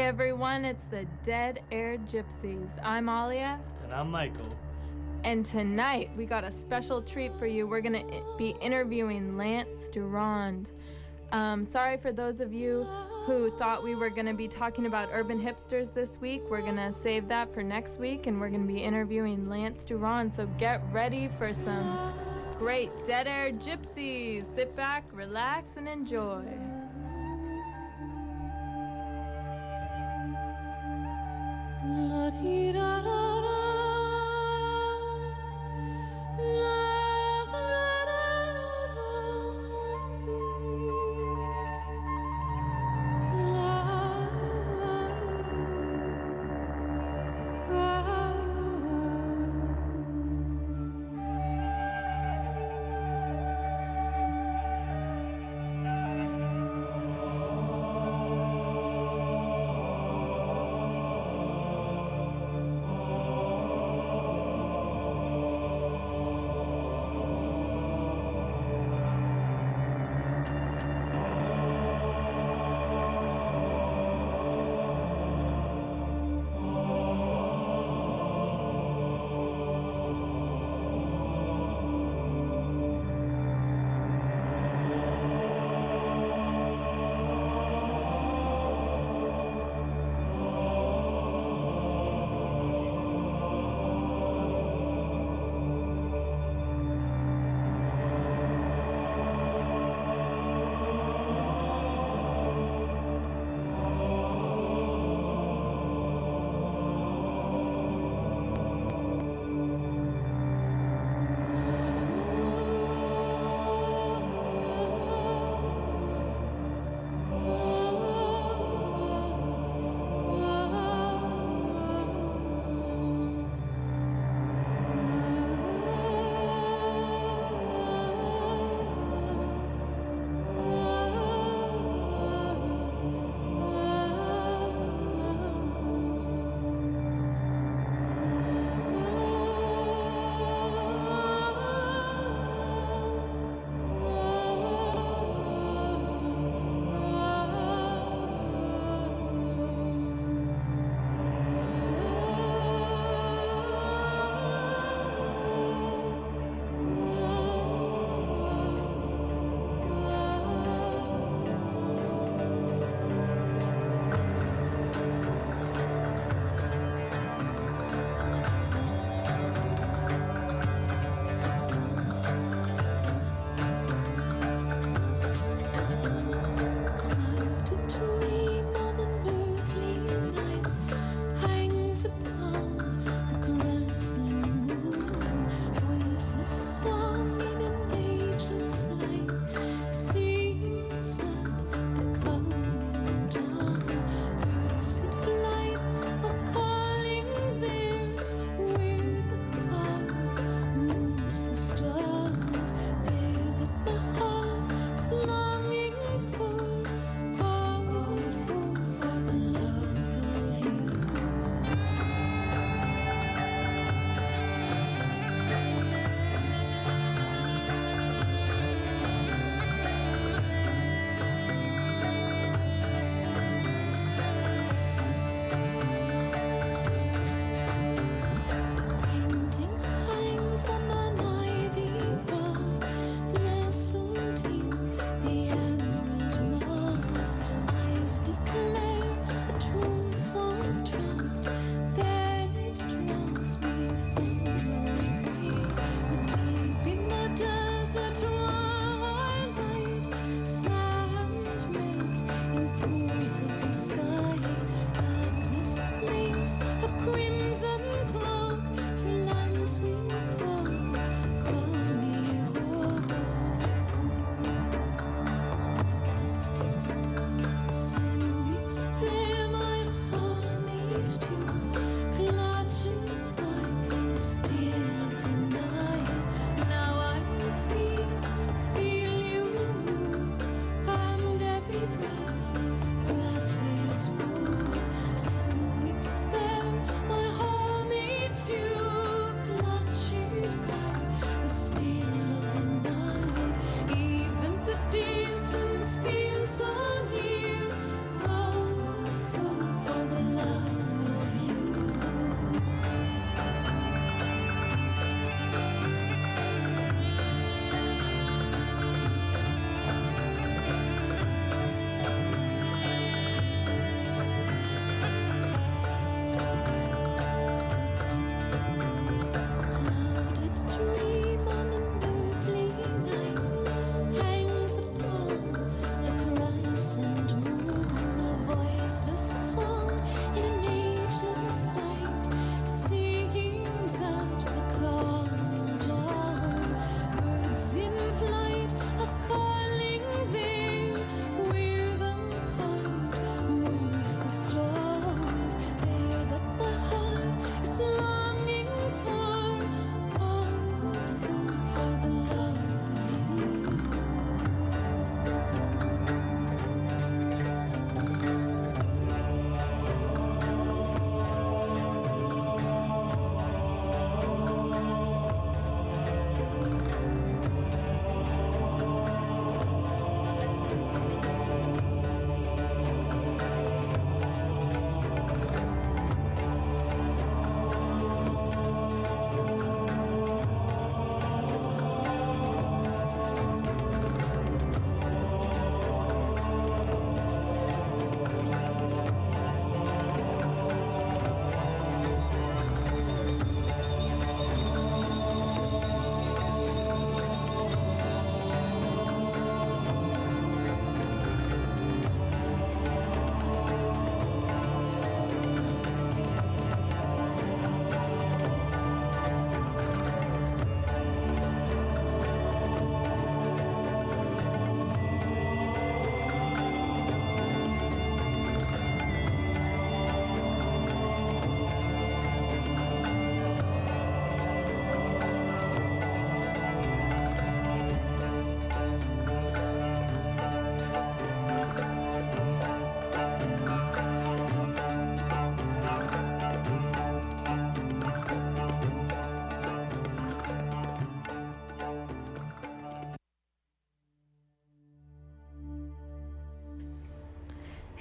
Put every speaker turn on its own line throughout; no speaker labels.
everyone, it's the Dead Air Gypsies. I'm Alia.
And I'm Michael.
And tonight we got a special treat for you. We're going to be interviewing Lance Durand. Sorry for those of you who thought we were going to be talking about urban hipsters this week. We're going to save that for next week, and we're going to be interviewing Lance Durand. So get ready for some great Dead Air Gypsies. Sit back, relax, and enjoy.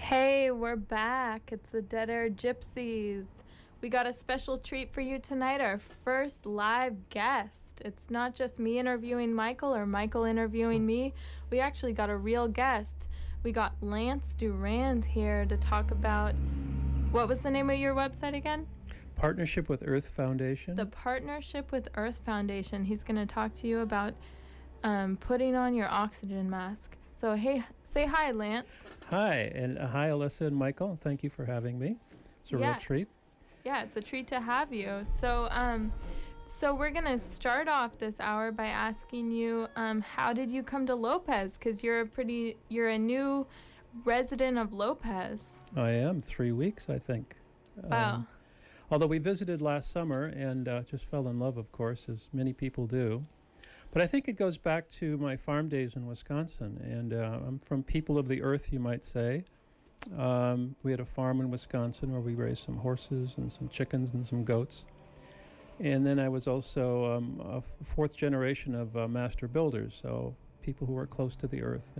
Hey, we're back. It's the Dead Air Gypsies. We got a special treat for you tonight, our first live guest. It's not just me interviewing Michael or Michael interviewing me. We actually got a real guest. We got Lance Durand here to talk about, what was the name of your website again?
Partnership with Earth Foundation.
The Partnership with Earth Foundation. He's going to talk to you about putting on your oxygen mask. So, hey, say hi, Lance.
Hi, and hi, Alyssa and Michael. Thank you for having me. It's a real treat.
Yeah, it's a treat to have you. So, so we're gonna start off this hour by asking you, how did you come to Lopez? Because you're a new resident of Lopez.
I am 3 weeks, I think.
Wow.
Although we visited last summer and just fell in love, of course, as many people do. But I think it goes back to my farm days in Wisconsin, and I'm from people of the earth, you might say. We had a farm in Wisconsin where we raised some horses and some chickens and some goats. And then I was also a fourth generation of master builders, so people who were close to the earth.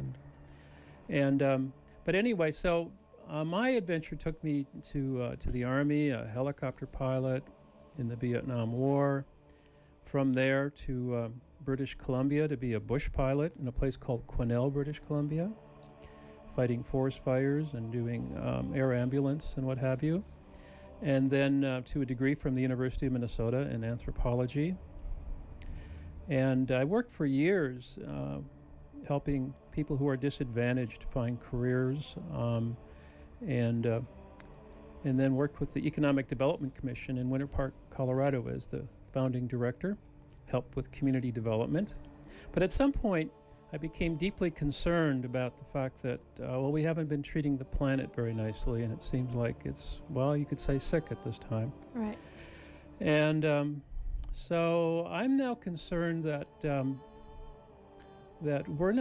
But anyway, so my adventure took me to the Army, a helicopter pilot in the Vietnam War. From there to British Columbia to be a bush pilot in a place called Quesnel, British Columbia, fighting forest fires and doing air ambulance and what have you. And then to a degree from the University of Minnesota in anthropology. And I worked for years helping people who are disadvantaged find careers, and then worked with the Economic Development Commission in Winter Park, Colorado as the founding director, helped with community development. But at some point, I became deeply concerned about the fact that, we haven't been treating the planet very nicely, and it seems like it's, you could say sick at this time.
Right.
And so I'm now concerned that we're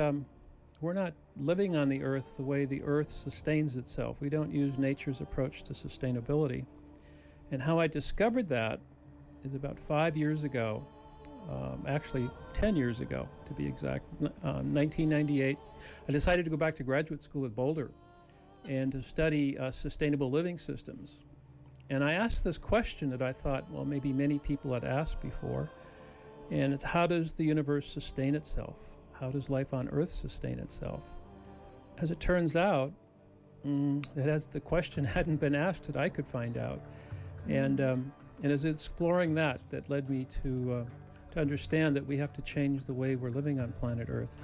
not living on the earth the way the earth sustains itself. We don't use nature's approach to sustainability. And how I discovered that is about 5 years ago, actually 10 years ago to be exact, 1998. I decided to go back to graduate school at Boulder and to study sustainable living systems. And I asked this question that I thought, maybe many people had asked before, and it's, how does the universe sustain itself? How does life on Earth sustain itself? As it turns out, the question hadn't been asked that I could find out. And as exploring that led me to understand that we have to change the way we're living on planet Earth.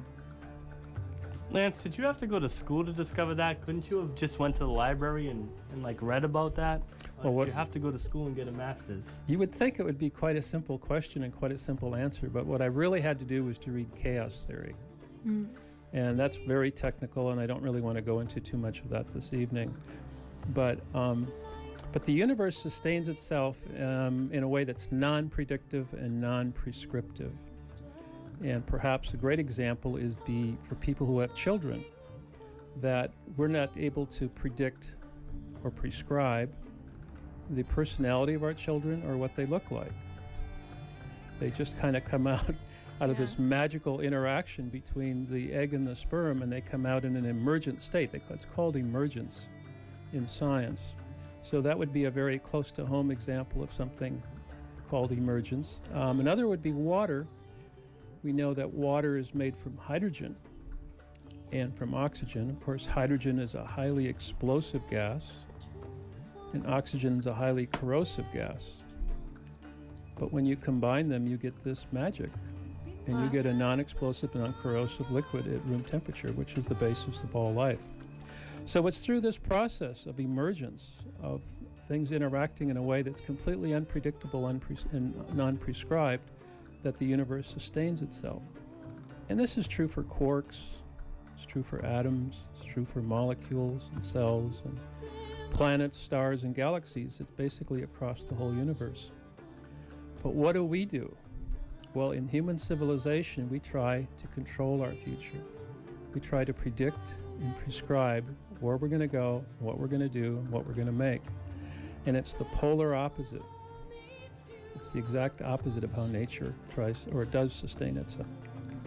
Lance, did you have to go to school to discover that? Couldn't you have just went to the library and read about that? Did you have to go to school and get a master's?
You would think it would be quite a simple question and quite a simple answer, but what I really had to do was to read chaos theory. And that's very technical, and I don't really want to go into too much of that this evening. But the universe sustains itself in a way that's non-predictive and non-prescriptive. And perhaps a great example is for people who have children, that we're not able to predict or prescribe the personality of our children or what they look like. They just kind of come out of this magical interaction between the egg and the sperm, and they come out in an emergent state. It's called emergence in science. So that would be a very close to home example of something called emergence. Another would be water. We know that water is made from hydrogen and from oxygen. Of course, hydrogen is a highly explosive gas, and oxygen is a highly corrosive gas. But when you combine them, you get this magic, and you get a non-explosive, non-corrosive liquid at room temperature, which is the basis of all life. So it's through this process of emergence, of things interacting in a way that's completely unpredictable and non-prescribed, that the universe sustains itself. And this is true for quarks, it's true for atoms, it's true for molecules and cells and planets, stars, and galaxies. It's basically across the whole universe. But what do? Well, in human civilization, we try to control our future. We try to predict and prescribe where we're going to go, what we're going to do, and what we're going to make. And it's the polar opposite. It's the exact opposite of how nature tries or does sustain itself.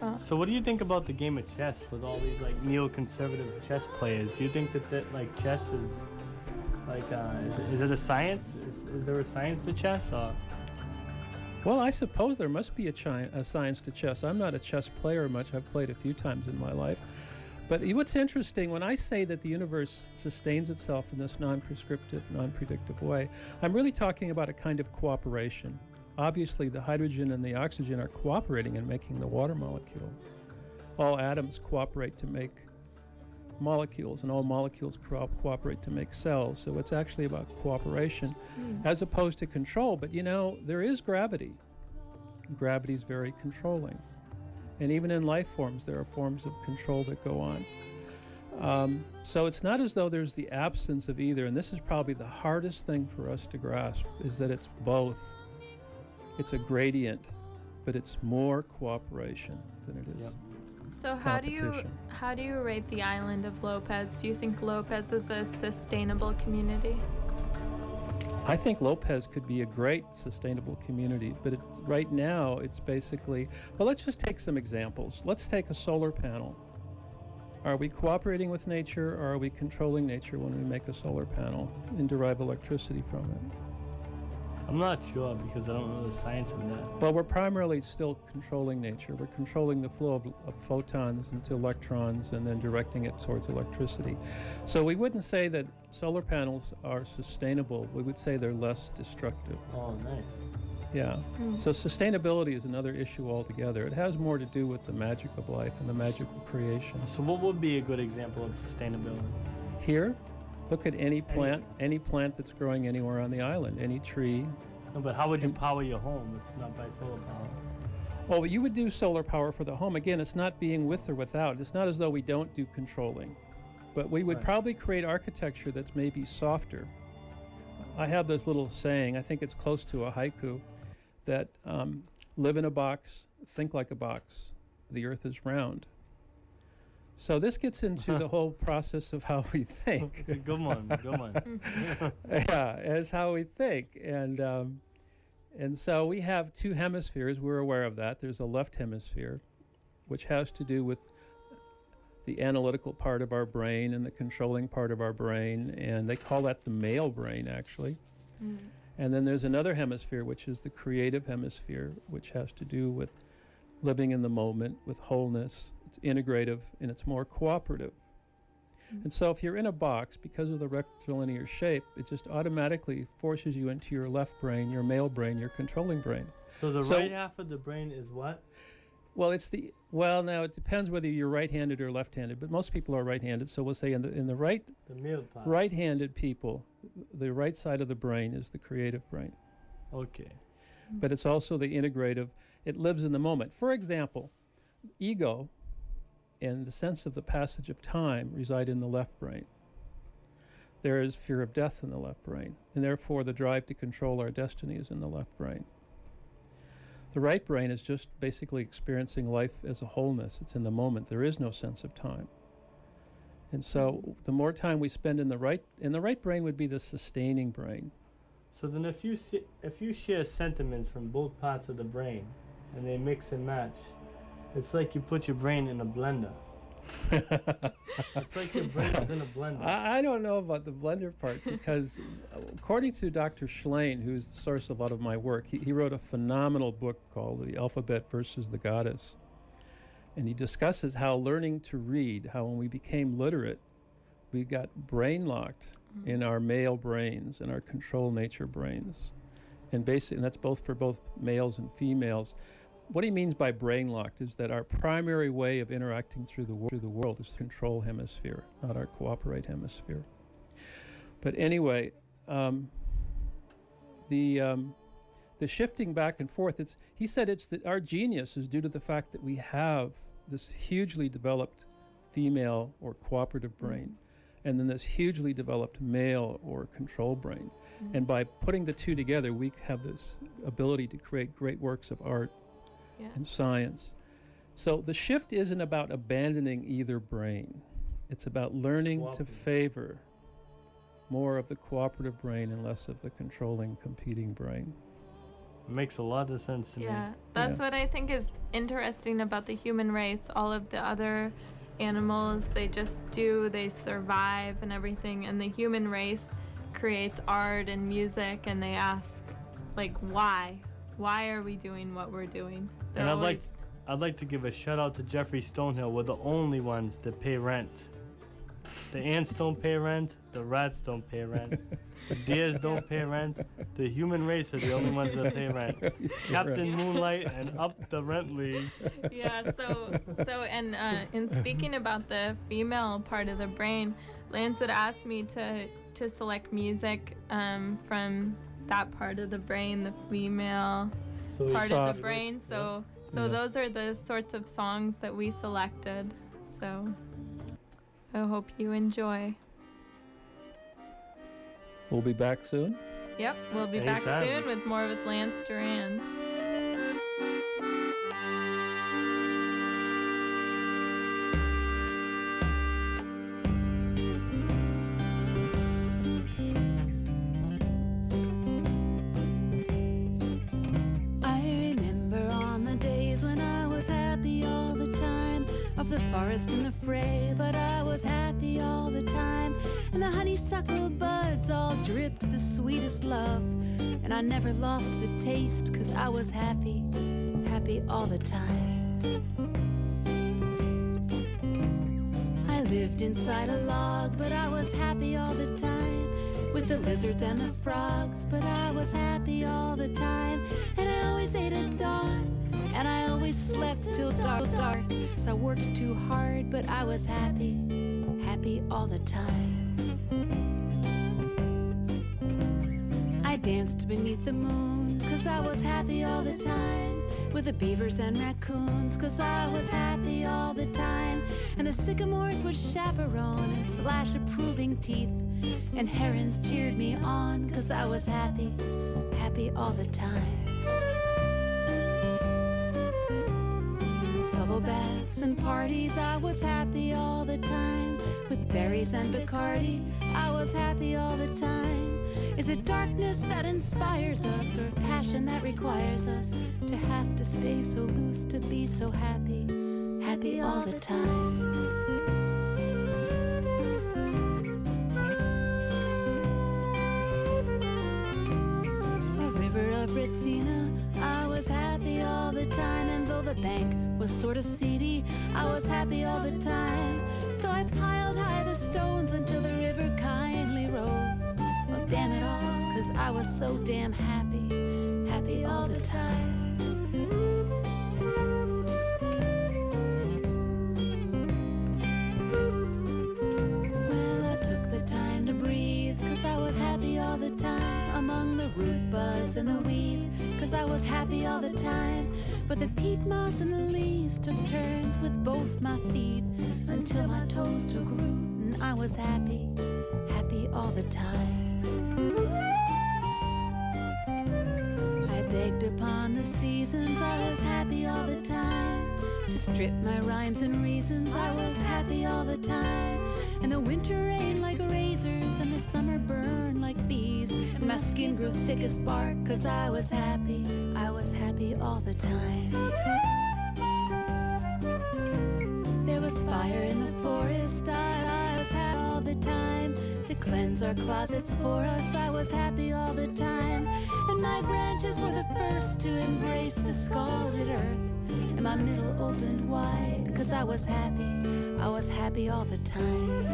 So what do you think about the game of chess with all these like neoconservative chess players? Do you think that like chess is like is it a science? Is there a science to chess? Or?
Well, I suppose there must be a science to chess. I'm not a chess player much. I've played a few times in my life. But what's interesting, when I say that the universe sustains itself in this non-prescriptive, non-predictive way, I'm really talking about a kind of cooperation. Obviously, the hydrogen and the oxygen are cooperating in making the water molecule. All atoms cooperate to make molecules, and all molecules cooperate to make cells. So it's actually about cooperation as opposed to control. But there is gravity. Gravity is very controlling. And even in life forms, there are forms of control that go on. So it's not as though there's the absence of either. And this is probably the hardest thing for us to grasp, is that it's both. It's a gradient, but it's more cooperation than it is.
Yep. So how do you rate the island of Lopez? Do you think Lopez is a sustainable community?
I think Lopez could be a great sustainable community, but right now it's basically, well, let's just take some examples. Let's take a solar panel. Are we cooperating with nature, or are we controlling nature when we make a solar panel and derive electricity from it?
I'm not sure because I don't know the science of that.
Well, we're primarily still controlling nature. We're controlling the flow of photons into electrons and then directing it towards electricity. So we wouldn't say that solar panels are sustainable. We would say they're less destructive.
Oh, nice.
Yeah. So sustainability is another issue altogether. It has more to do with the magic of life and the magic of creation.
So what would be a good example of sustainability?
Here, look at any plant that's growing anywhere on the island, any tree.
No, but how would you power your home if not by solar power?
Well, you would do solar power for the home. Again, it's not being with or without. It's not as though we don't do controlling. But we would probably create architecture that's maybe softer. I have this little saying, I think it's close to a haiku, that live in a box, think like a box. The earth is round. So this gets into the whole process of how we think.
It's a good one,
Yeah, as how we think. And so we have two hemispheres. We're aware of that. There's a left hemisphere, which has to do with the analytical part of our brain and the controlling part of our brain. And they call that the male brain, actually. And then there's another hemisphere, which is the creative hemisphere, which has to do with living in the moment, with wholeness. It's integrative and it's more cooperative. And so if you're in a box, because of the rectilinear shape, it just automatically forces you into your left brain, your male brain, your controlling brain.
So the right half of the brain is what?
Well, now it depends whether you're right-handed or left-handed, but most people are right-handed. So we'll say in the right-handed people, the right side of the brain is the creative brain.
Okay.
But it's also the integrative. It lives in the moment. For example, ego and the sense of the passage of time reside in the left brain. There is fear of death in the left brain, and therefore the drive to control our destiny is in the left brain. The right brain is just basically experiencing life as a wholeness. It's in the moment. There is no sense of time. And so the more time we spend in the right brain would be the sustaining brain.
So then if you share sentiments from both parts of the brain and they mix and match, it's like you put your brain in a blender. It's like your brain is in a blender.
I don't know about the blender part because according to Dr. Schlein, who's the source of a lot of my work, he wrote a phenomenal book called The Alphabet versus the Goddess. And he discusses how learning to read, how when we became literate, we got brain locked in our male brains and our control nature brains. And that's both for both males and females. What he means by brain locked is that our primary way of interacting through the world is the control hemisphere, not our cooperate hemisphere. But anyway, the shifting back and forth, he said it's that our genius is due to the fact that we have this hugely developed female or cooperative brain, and then this hugely developed male or control brain. And by putting the two together, we have this ability to create great works of art and science. So the shift isn't about abandoning either brain. It's about learning to favor more of the cooperative brain and less of the controlling, competing brain.
It makes a lot of sense to me.
Yeah, that's what I think is interesting about the human race. All of the other animals, they survive and everything, and the human race creates art and music, and they ask, like, why are we doing what we're doing?
And I'd like to give a shout out to Jeffrey Stonehill. We're the only ones that pay rent. The ants don't pay rent, the rats don't pay rent, the deers don't pay rent, the human race are the only ones that pay rent. Captain Moonlight and Up the Rent League.
Yeah, and in speaking about the female part of the brain, Lance had asked me to select music from that part of the brain, the female part of the brain. So those are the sorts of songs that we selected. So I hope you enjoy.
We'll be back soon.
Yep, we'll be back soon with more with Lance Durand.
The forest and the fray, but I was happy all the time. And the honeysuckle buds all dripped the sweetest love. And I never lost the taste, 'cause I was happy, happy all the time. I lived inside a log, but I was happy all the time. With the lizards and the frogs, but I was happy all the time. And I always ate at dawn, and I always slept till dark. So I worked too hard, but I was happy, happy all the time. I danced beneath the moon, 'cause I was happy all the time. With the beavers and raccoons, 'cause I was happy all the time. And the sycamores would chaperone and flash approving teeth. And herons cheered me on, 'cause I was happy, happy all the time. Bubble baths and parties, I was happy all the time. With berries and Bacardi, I was happy all the time. Is it darkness that inspires us, or passion that requires us to have to stay so loose, to be so happy, happy all the time? A river of Ritzina, I was happy all the time. And though the bank was sort of seedy, I was happy all the time. So I piled high the stones until the river kindly rose. Well, damn it all, 'cause I was so damn happy, happy all the time. Well, I took the time to breathe, 'cause I was happy all the time. Among the root buds and the weeds, 'cause I was happy all the time. But the peat moss and the leaves took turns with both my feet, until my toes took root and I was happy, happy all the time. I begged upon the seasons, I was happy all the time. To strip my rhymes and reasons, I was happy all the time. And the winter rain like razors, and the summer burn like bees. And my skin grew thick as bark, 'cause I was happy all the time. There was fire in the forest, I was happy all the time. To cleanse our closets for us, I was happy all the time. And my branches were the first to embrace the scalded earth. And my middle opened wide, 'cause I was happy all the time.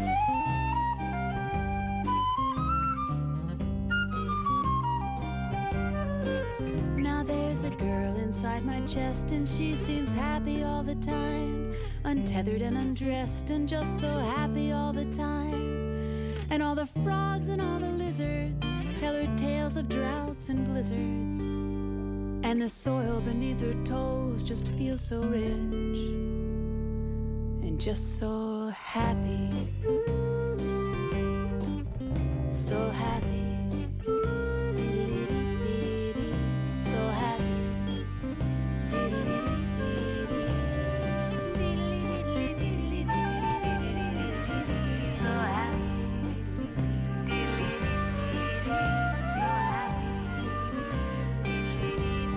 Now there's a girl inside my chest, and she seems happy all the time. Untethered and undressed, and just so happy all the time. And all the frogs and all the lizards tell her tales of droughts and blizzards. And the soil beneath her toes just feels so rich, and just so happy, so happy. So happy. So happy. So happy.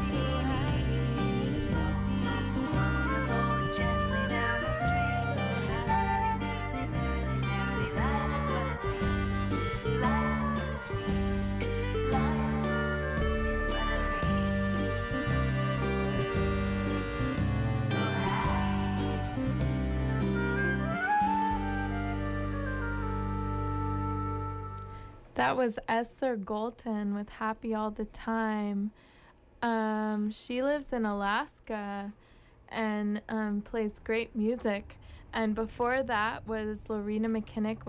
That was Esther Golton with Happy All the Time. She lives in Alaska and plays great music. And before that was Lorena McKinnitt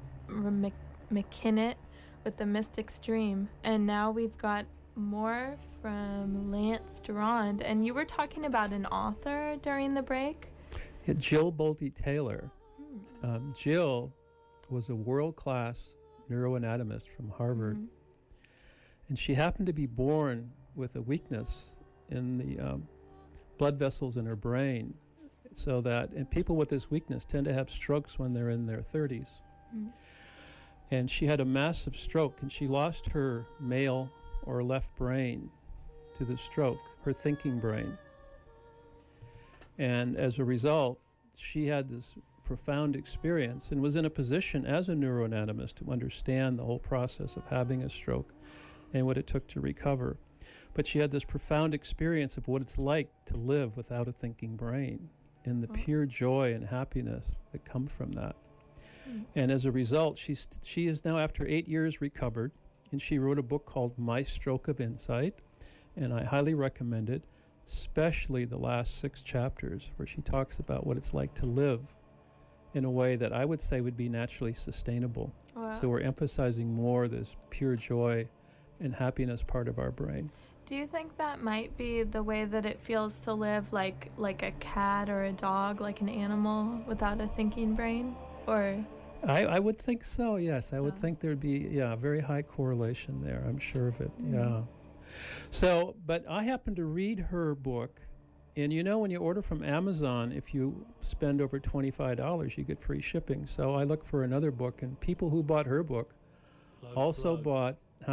with The Mystic Stream. And now we've got more from Lance Durand. And you were talking about an author during the break?
Yeah, Jill Bolte Taylor. Jill was a world-class neuroanatomist from Harvard.
Mhm.
And she happened to be born with a weakness in the blood vessels in her brain, so that, and people with this weakness tend to have strokes when they're in their 30s.
Mhm.
And she had a massive stroke, and she lost her male or left brain to the stroke, her thinking brain. And as a result, she had this profound experience and was in a position as a neuroanatomist to understand the whole process of having a stroke and what it took to recover. But she had this profound experience of what it's like to live without a thinking brain and the pure joy and happiness that come from that. And as a result, she is now, after 8 years, recovered, and she wrote a book called My Stroke of Insight, and I highly recommend it, especially the last 6 chapters where she talks about what it's like to live in a way that I would say would be naturally sustainable.
Wow.
So we're emphasizing more this pure joy and happiness part of our brain.
Do you think that might be the way that it feels to live like a cat or a dog, like an animal without a thinking brain? Or
I would think so, yes. I would
Yeah.
think there'd be, a very high correlation there. I'm sure of it, yeah. So, but I happened to read her book, and you know, when you order from Amazon, if you spend over $25, you get free shipping. So I looked for another book, and people who bought her book also bought,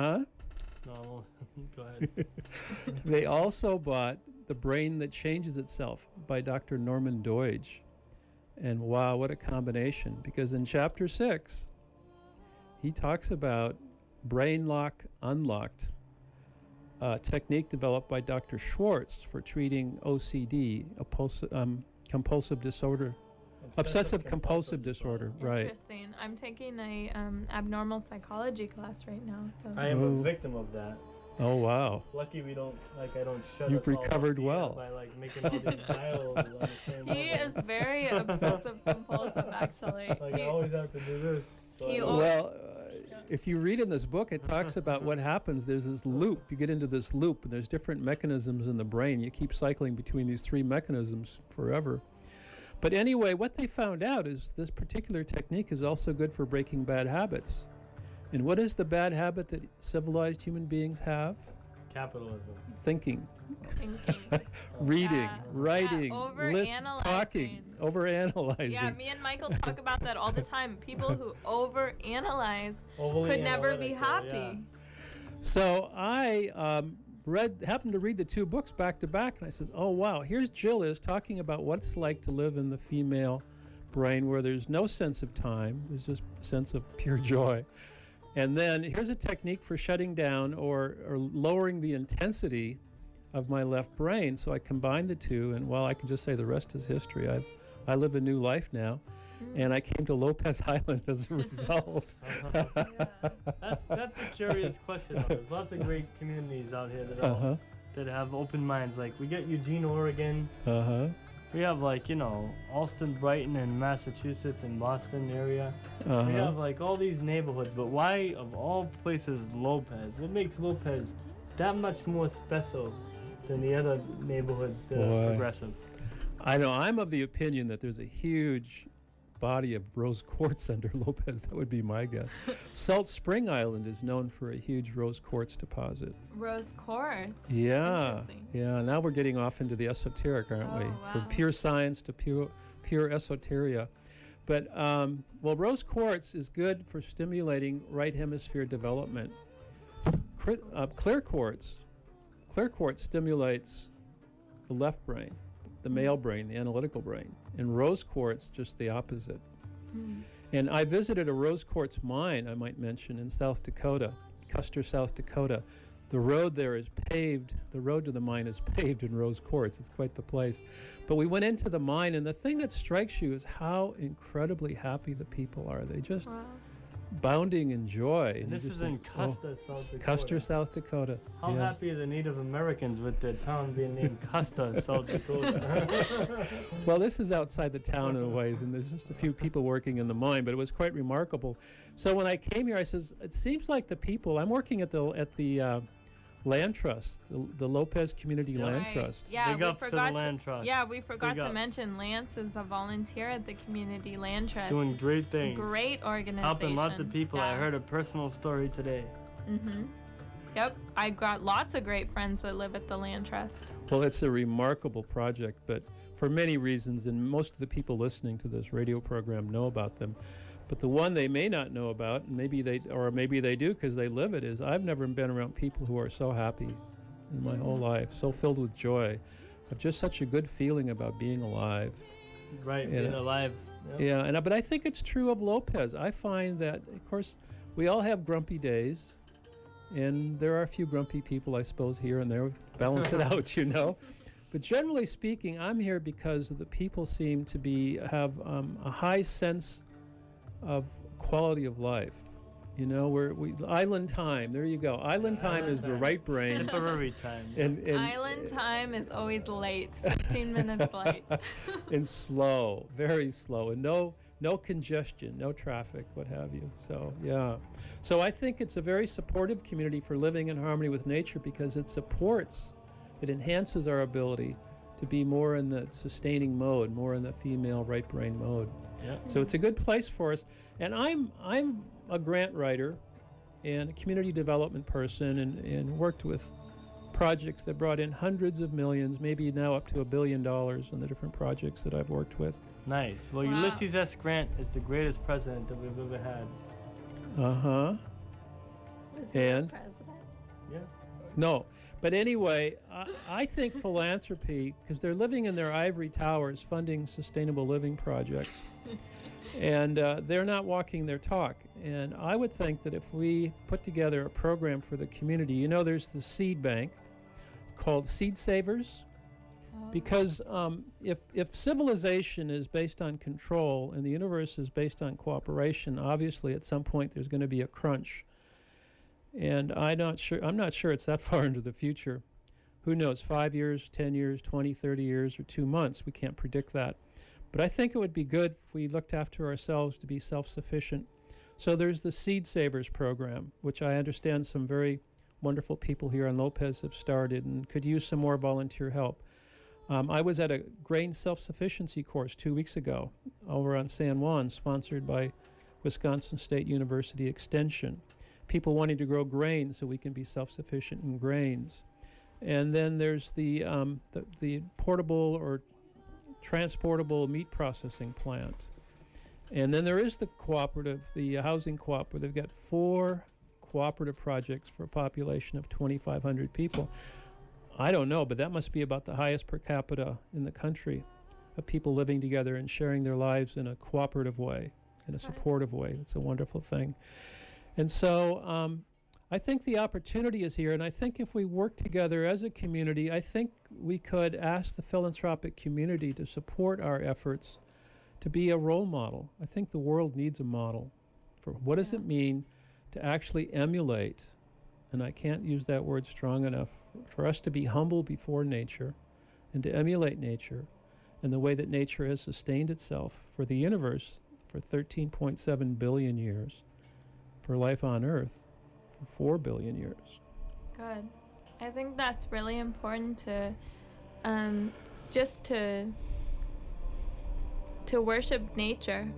No, go ahead.
they also bought The Brain That Changes Itself by Dr. Norman Doidge. And wow, what a combination. Because in chapter 6, he talks about brain lock unlocked, technique developed by Dr. Schwartz for treating OCD, compulsive disorder, obsessive compulsive disorder, right.
Interesting. I'm taking a abnormal psychology class right now. So.
I am
Oh.
a victim of that.
Oh, wow.
Lucky we don't, I don't shut
You've
us all up
recovered
yet
well.
by, making all these dials on the same
He is
level.
very obsessive compulsive, actually.
I always have to do this. So
He
I
always-
Well, if you read in this book, it talks about what happens. There's this loop. You get into this loop, and there's different mechanisms in the brain. You keep cycling between these 3 mechanisms forever. But anyway, what they found out is this particular technique is also good for breaking bad habits. And what is the bad habit that civilized human beings have?
capitalism.
Thinking,
Thinking.
reading,
Yeah.
writing,
Yeah, overanalyzing.
talking, overanalyzing.
Yeah, me and Michael talk about that all the time. People who overanalyze
Overly
could never be
analytical,
happy.
So I happened to read the 2 books back to back, and I says, oh, wow, here's Jill is talking about what it's like to live in the female brain where there's no sense of time. There's just a sense of pure joy. And then here's a technique for shutting down or lowering the intensity of my left brain. So I combined the 2, and well, I can just say the rest is history. I live a new life now, and I came to Lopez Island as a result.
That's a curious question. There's lots of great communities out here that
Uh-huh.
that have open minds. Like we get Eugene, Oregon.
Uh-huh.
We have Alston, Brighton, and Massachusetts and Boston area.
Uh-huh.
We have all these neighborhoods, but why of all places Lopez? What makes Lopez that much more special than the other neighborhoods that
Boy.
are progressive?
I know. I'm of the opinion that there's a huge body of rose quartz under Lopez. That would be my guess. Salt Spring Island is known for a huge rose quartz deposit.
Rose quartz.
Yeah.
Interesting.
Yeah. Now we're getting off into the esoteric, aren't we?
Oh,
From
wow.
pure science to pure esoteria. But, rose quartz is good for stimulating right hemisphere development. Clear quartz stimulates the left brain, the male brain, the analytical brain, and rose quartz just the opposite. And I visited a rose quartz mine, I might mention, in South Dakota, Custer, South Dakota. The road there is paved, the road to the mine is paved in rose quartz. It's quite the place. But we went into the mine, and the thing that strikes you is how incredibly happy the people are. They just
Wow.
bounding in joy.
And this
you just
is in
think,
Custer, South Dakota.
Custer, South Dakota.
How
yeah.
happy are the Native Americans with their town being named Custer, South Dakota?
Well, this is outside the town in a ways, and there's just a few people working in the mine, but it was quite remarkable. So when I came here, I says, it seems like the people, I'm working at the Land Trust, the Lopez Community Land
Right.
Trust.
Yeah,
Big
we
ups to the
forgot
Land Trust.
Yeah, we forgot
Big
to
ups.
mention Lance is a volunteer at the Community Land Trust.
Doing great things.
Great organization.
Helping lots of people. I
Yeah.
heard a personal story today.
Yep, I got lots of great friends that live at the Land Trust.
Well, it's a remarkable project, but for many reasons, and most of the people listening to this radio program know about them. But the one they may not know about, and maybe they do because they live it, is I've never been around people who are so happy in my whole life, so filled with joy. I've just such a good feeling about being alive.
Right,
Yeah.
being alive. Yep.
Yeah, but I think it's true of Lopez. I find that, of course, we all have grumpy days, and there are a few grumpy people, I suppose, here and there. Balance it out, you know. But generally speaking, I'm here because the people seem to have a high sense of quality of life. You know, island time. There you go. Island time is the right brain.
Temporary time.
And
Island time is always late, 15 minutes late.
and slow, very slow, and no congestion, no traffic, what have you. So yeah, so I think it's a very supportive community for living in harmony with nature because it enhances our ability to be more in the sustaining mode, more in the female right brain mode.
Yep.
So it's a good place for us. And I'm a grant writer and a community development person and worked with projects that brought in hundreds of millions, maybe now up to $1 billion on the different projects that I've worked with.
Nice. Well,
Wow.
Ulysses S. Grant is the greatest president that we've ever had.
Uh-huh.
Was he
And?
the president?
Yeah.
No. But anyway, I think philanthropy, because they're living in their ivory towers funding sustainable living projects, and they're not walking their talk. And I would think that if we put together a program for the community, you know, there's the seed bank. It's called Seed Savers, because if civilization is based on control and the universe is based on cooperation, obviously at some point there's going to be a crunch. And I'm not sure it's that far into the future. Who knows, 5 years, 10 years, 20, 30 years, or 2 months. We can't predict that. But I think it would be good if we looked after ourselves to be self-sufficient. So there's the Seed Savers program, which I understand some very wonderful people here in Lopez have started and could use some more volunteer help. I was at a grain self-sufficiency course 2 weeks ago over on San Juan, sponsored by Wisconsin State University Extension. People wanting to grow grain so we can be self-sufficient in grains. And then there's the portable or transportable meat processing plant. And then there is the cooperative, the housing co-op, where they've got 4 cooperative projects for a population of 2,500 people. I don't know, but that must be about the highest per capita in the country of people living together and sharing their lives in a cooperative way, in a supportive way. It's a wonderful thing. And so I think the opportunity is here, and I think if we work together as a community, I think we could ask the philanthropic community to support our efforts to be a role model. I think the world needs a model for what does it mean to actually emulate, and I can't use that word strong enough, for us to be humble before nature and to emulate nature and the way that nature has sustained itself for the universe for 13.7 billion years. For life on Earth for 4 billion years.
Good. I think that's really important to just to worship nature.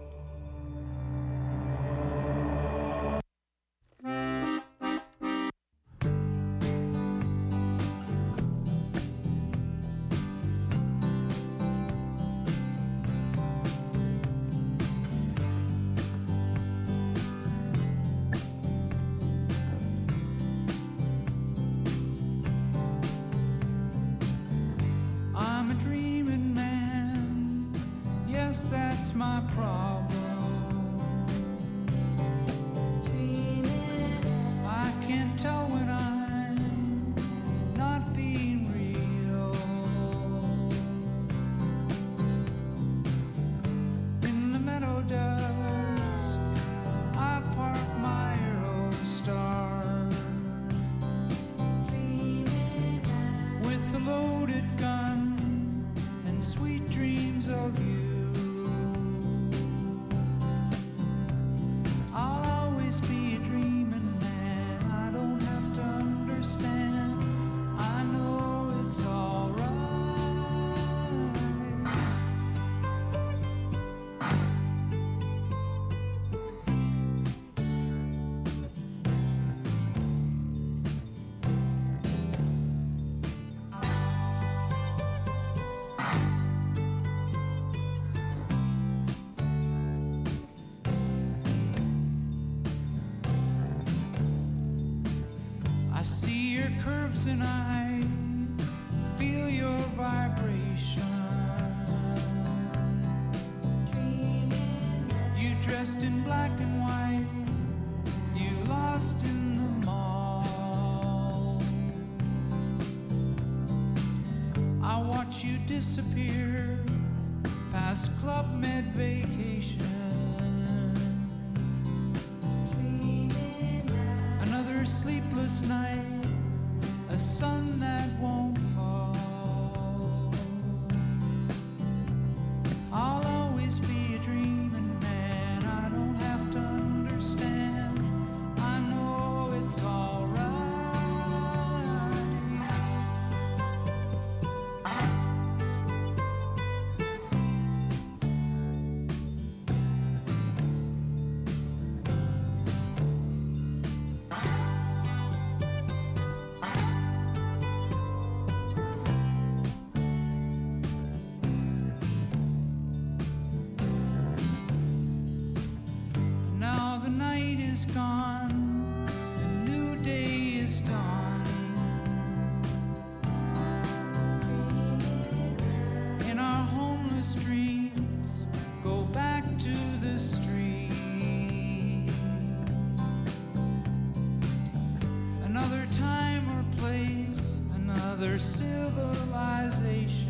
I'm a dreaming man, yes, that's my problem. I can't tell when I'm not being real. In the meadow dusk, I curves and I feel your vibration. You dressed in black and white, you lost in the mall. I watch you disappear past Club Med vacation. Another sleepless night, a sun that won't fall. I'll always be a dreaming man. I don't have to understand. I know it's alright. Now the night is gone, a new day is dawning. In our homeless dreams, go back to the street. Another time or place, another civilization.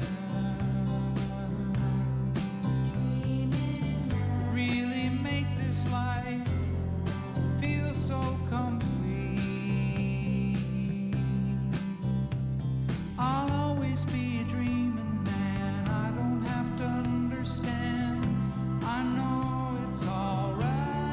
Really make this life feel so complete. I'll always be a dreaming man. I don't have to understand. I know it's alright.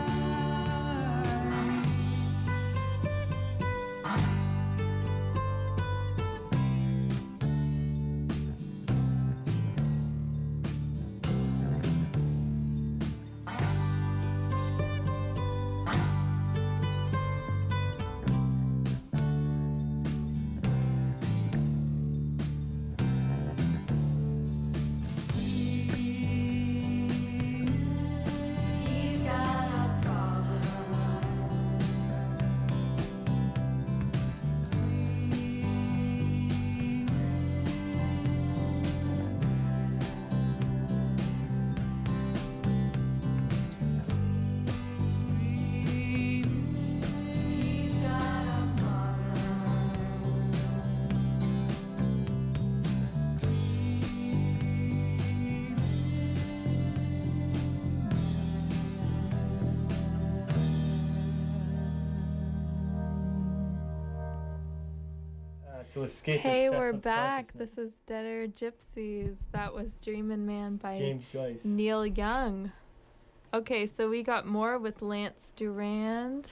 To escape
Hey, we're
excessive
back.
consciousness.
This is Deader Gypsies. That was Dreamin' Man by
James Joyce.
Neil Young. Okay, so we got more with Lance Durand,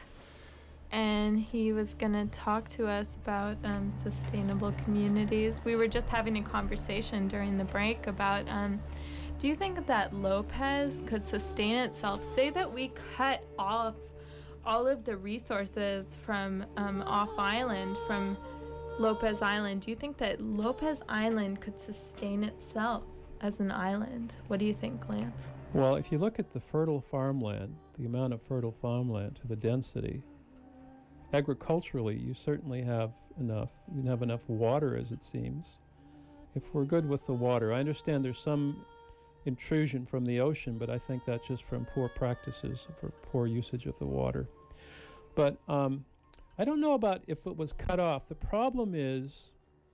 and he was gonna talk to us about sustainable communities. We were just having a conversation during the break about do you think that Lopez could sustain itself? Say that we cut off all of the resources from off island, from Lopez Island. Do you think that Lopez Island could sustain itself as an island? What do you think, Lance?
Well, if you look at the fertile farmland, the amount of fertile farmland to the density, agriculturally, you certainly have enough. You have enough water, as it seems. If we're good with the water, I understand there's some intrusion from the ocean, but I think that's just from poor practices, for poor usage of the water. But I don't know about if it was cut off. The problem is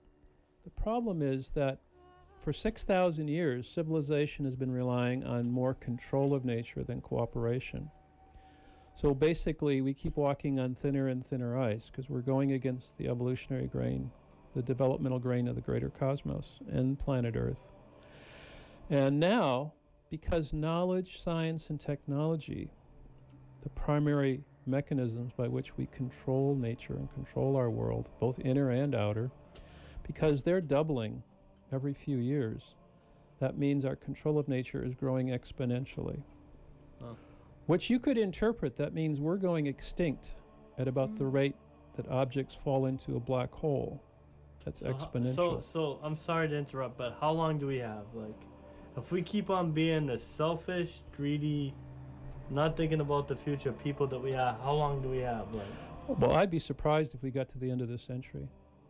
that for 6,000 years, civilization has been relying on more control of nature than cooperation. So basically, we keep walking on thinner and thinner ice because we're going against the evolutionary grain, the developmental grain of the greater cosmos and planet Earth. And now, because knowledge, science, and technology, the primary mechanisms by which we control nature and control our world, both inner and outer, because they're doubling every few years, that means our control of nature is growing exponentially.
Oh.
Which you could interpret, that means we're going extinct at about the rate that objects fall into a black hole. That's exponential.
So I'm sorry to interrupt, but how long do we have? Like, if we keep on being the selfish, greedy, not thinking about the future people that we have, how long do we have? Like,
Well, I'd be surprised if we got to the end of this century.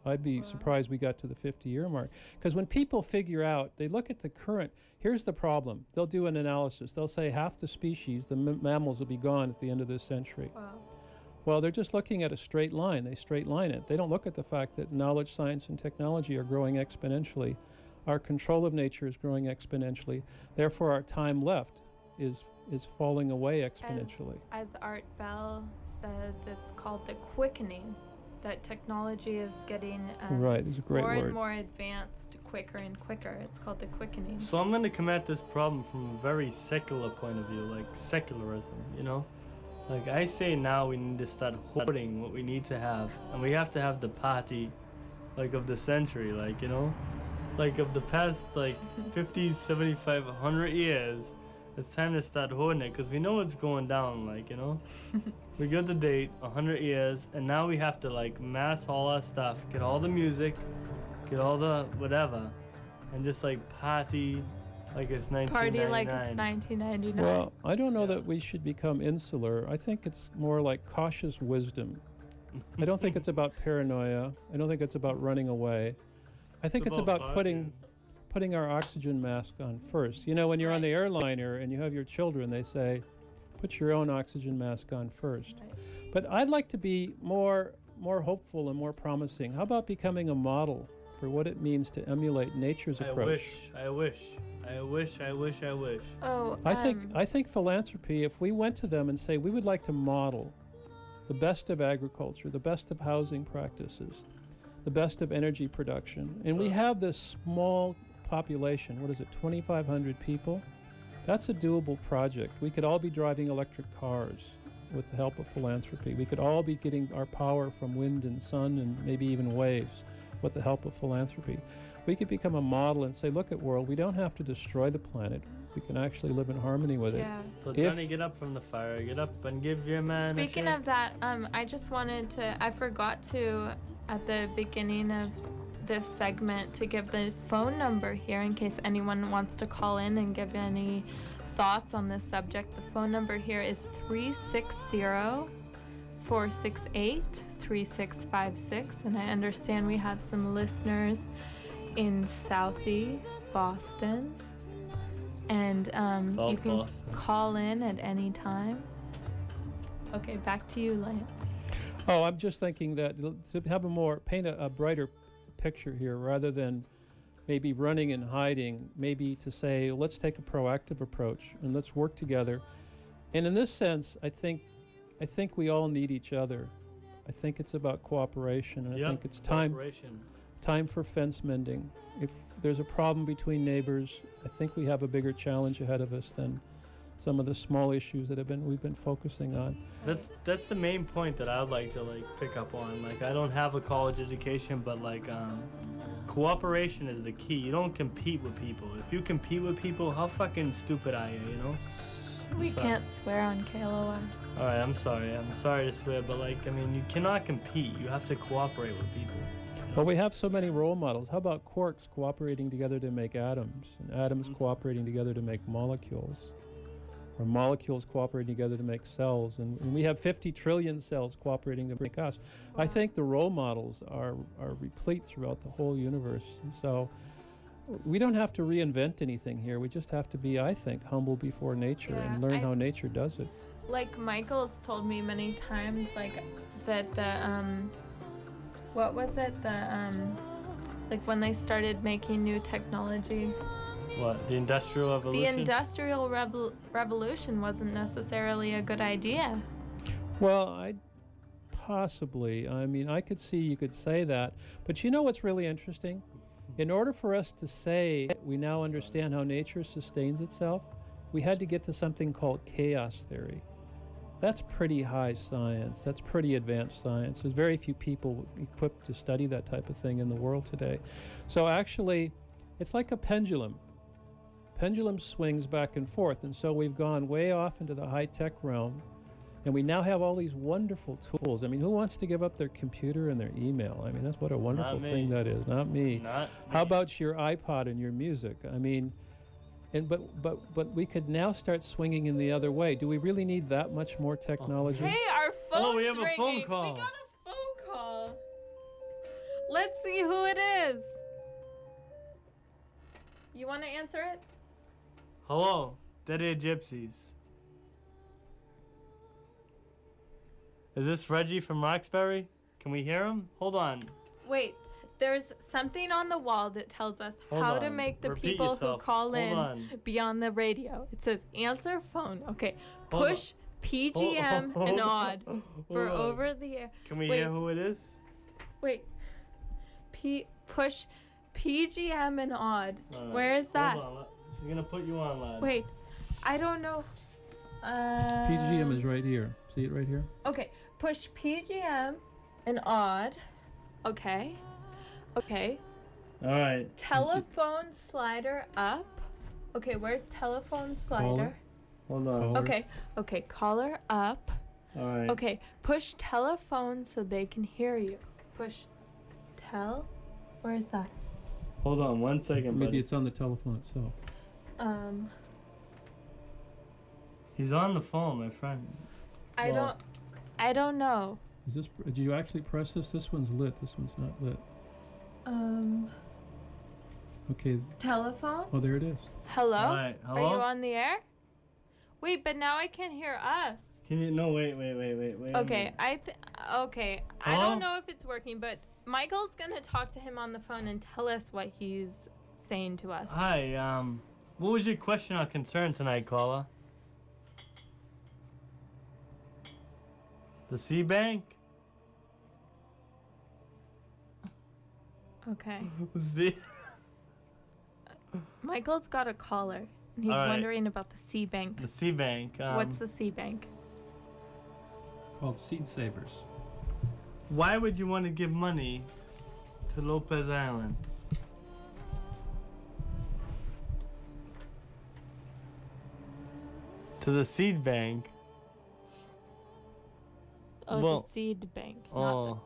I'd be surprised we got to the 50-year mark. Because when people figure out, they look at the current, here's the problem. They'll do an analysis. They'll say half the species, the mammals, will be gone at the end of this century.
Wow.
Well, they're just looking at a straight line. They straight line it. They don't look at the fact that knowledge, science, and technology are growing exponentially. Our control of nature is growing exponentially. Therefore, our time left is falling away exponentially.
As Art Bell says, it's called the quickening. That technology is getting
right, it's a great
more
word.
and more advanced, quicker and quicker. It's called the quickening.
So I'm going to come at this problem from a very secular point of view, like secularism, you know? Like I say now we need to start hoarding what we need to have. And we have to have the party, like of the century, like, you know? Like of the past, like 50, 75, 100 years. It's time to start hoarding it because we know it's going down, like, you know? We got the date, 100 years, and now we have to, like, mass all our stuff, get all the music, get all the whatever, and just, like, party like it's 1999.
Party like it's 1999.
Well, I don't know that we should become insular. I think it's more like cautious wisdom. I don't think it's about paranoia. I don't think it's about running away. I think it's about putting our oxygen mask on first. You know, when you're on the airliner and you have your children, they say, put your own oxygen mask on first.
Right.
But I'd like to be more hopeful and more promising. How about becoming a model for what it means to emulate nature's approach?
I wish.
Oh,
I think philanthropy, if we went to them and say, we would like to model the best of agriculture, the best of housing practices, the best of energy production, and we have this small population, what is it, 2,500 people? That's a doable project. We could all be driving electric cars with the help of philanthropy. We could all be getting our power from wind and sun and maybe even waves with the help of philanthropy. We could become a model and say, look at world, we don't have to destroy the planet. We can actually live in harmony with it.
So Johnny, get up from the fire. Get up and give your man
Speaking of that, I just wanted to, I forgot to, at the beginning of this segment, to give the phone number here in case anyone wants to call in and give any thoughts on this subject. The phone number here is 360-468-3656, and I understand we have some listeners in Southie, Boston, and you can call in at any time. Okay, back to you, Lance.
Oh, I'm just thinking that to have paint a brighter picture here, rather than maybe running and hiding, maybe to say, let's take a proactive approach and let's work together. And in this sense, I think we all need each other. I think it's about cooperation. I think it's time for fence mending. If there's a problem between neighbors, I think we have a bigger challenge ahead of us than some of the small issues that we've been focusing on.
That's the main point that I'd like to pick up on. Like, I don't have a college education, but cooperation is the key. You don't compete with people. If you compete with people, how fucking stupid are you? You know?
We can't swear on KLOI.
All right, I'm sorry to swear, but you cannot compete. You have to cooperate with people.
Well, we have so many role models. How about quarks cooperating together to make atoms, and atoms cooperating together to make molecules, or molecules cooperating together to make cells, and we have 50 trillion cells cooperating to make us. Wow. I think the role models are replete throughout the whole universe, and so we don't have to reinvent anything here. We just have to be, I think, humble before nature and learn how nature does it.
Like Michael's told me many times, that the what was it? When they started making new technology.
What? The Industrial Revolution?
The Industrial Revolution wasn't necessarily a good idea.
Well, possibly. I could see you could say that. But you know what's really interesting? In order for us to say we now understand how nature sustains itself, we had to get to something called chaos theory. That's pretty high science. That's pretty advanced science. There's very few people equipped to study that type of thing in the world today. So actually, it's like a pendulum. Pendulum swings back and forth, and so we've gone way off into the high-tech realm, and we now have all these wonderful tools. Who wants to give up their computer and their email? That's what a wonderful thing that is. Not me. How about your iPod and your music? But we could now start swinging in the other way. Do we really need that much more technology?
Hey, our phone's
we have
ringing.
A phone call.
We got a phone call. Let's see who it is. You want to answer it?
Hello, Dead Air Gypsies. Is this Reggie from Roxbury? Can we hear him? Hold on.
Wait, there's something on the wall that tells us
Hold
how
on.
to make the
Repeat
people
yourself.
who call
Hold
in
on.
be on the radio. It says answer phone. Okay,
Hold
push PGM and odd for
Hold on.
over the air.
Can we
Wait.
hear who it is?
Wait, push PGM and odd.
All right.
Where is that?
Hold on. She's gonna put you on, lad.
Wait, I don't know.
PGM is right here. See it right here?
Okay, push PGM and odd. Okay. Okay.
All right.
Telephone slider up. Okay, where's telephone slider?
Caller.
Hold on.
Caller.
Okay. Okay, caller up.
All right.
Okay, push telephone so they can hear you. Push Where's that?
Hold on 1 second,
Maybe
buddy.
it's on the telephone itself.
He's on the phone, my friend.
I don't know.
Is this? Did you actually press this? This one's lit. This one's not lit. Okay.
Telephone?
Oh, there it is.
Hello?
All right.
Are
Hello?
you on the air? Wait, but now I can't hear us.
Can you? No, wait.
Okay, I
Hello?
don't know if it's working, but Michael's gonna talk to him on the phone and tell us what he's saying to us.
Hi. What was your question or concern tonight, caller? The Sea Bank?
Okay.
See?
Michael's got a caller. And he's
All right.
wondering about the Sea Bank.
The Sea Bank.
What's the Sea Bank?
Called Seed Savers.
Why would you want to give money to Lopez Island? To the Seed Bank?
Oh,
Well-
the Seed Bank. Not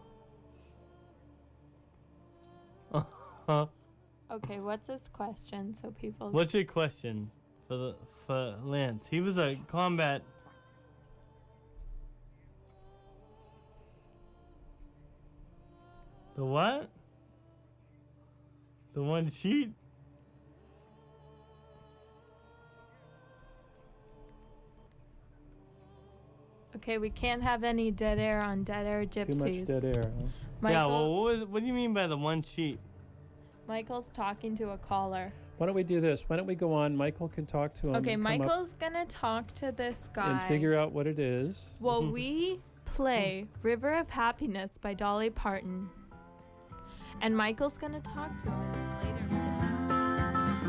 Oh.
okay, what's his question so people...
What's your question for Lance? He was a combat. The what? The one sheet?
Okay, we can't have any dead air on Dead Air Gypsies.
Too much dead air. Huh?
Michael,
Yeah. Well, what do you mean by the one sheet?
Michael's talking to a caller.
Why don't we do this? Why don't we go on? Michael can talk to him.
Okay,
and come up
Michael's gonna talk to this guy.
and figure out what it is.
Well, we play River of Happiness by Dolly Parton. And Michael's gonna talk to him later.